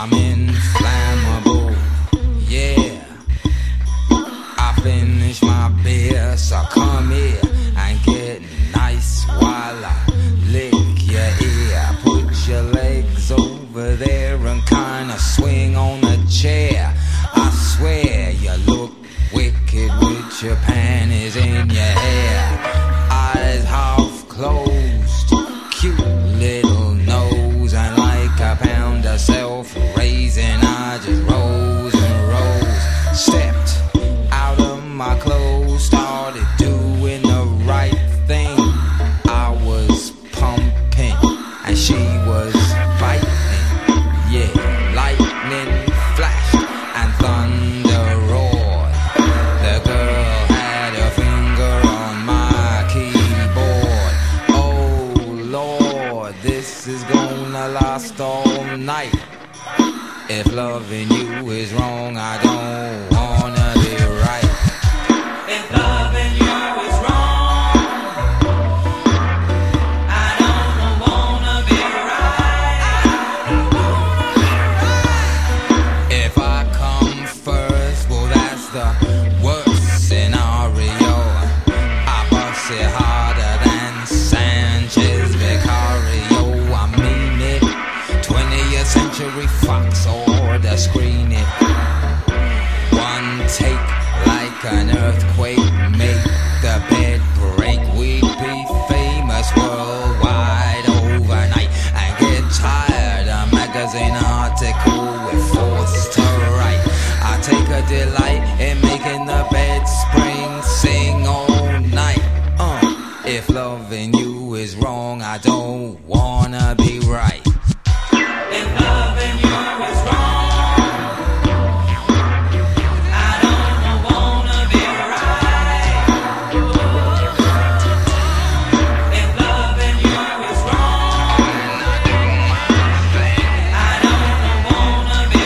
I'm inflammable, yeah. I finish my beer, so come here and get nice while I lick your ear. Put your legs over there and kinda swing on the chair. I swear you look wicked with your panties in your hair. Eyes half closed, cute little nose, and like a pound of self-raising I just rose and rose. Stepped out of my clothes, started doing the right thing. I was pumping and she was biting. Yeah, lightning flashed and thunder roared. The girl had a finger on my keyboard. Oh Lord, this is gonna last all night. If loving you is wrong, I don't wanna be right. If loving you is wrong, I don't wanna be right. If I come first, well that's the worst scenario. I bust it harder than Sanchez Vicario. I mean it, 20th century Fox order, screen it. One take like an earthquake, make the bed break. We'd be famous worldwide overnight and get tired of magazine article we're forced to write. I take a delight in making the bed spring sing all night. If loving you is wrong, I don't wanna be right. If loving you is wrong, I don't wanna be right. If loving you is wrong, I don't wanna be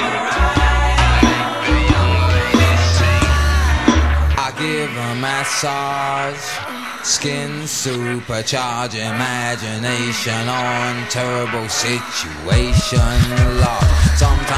right. I give a massage, skin supercharge imagination on turbo situation lock. Sometimes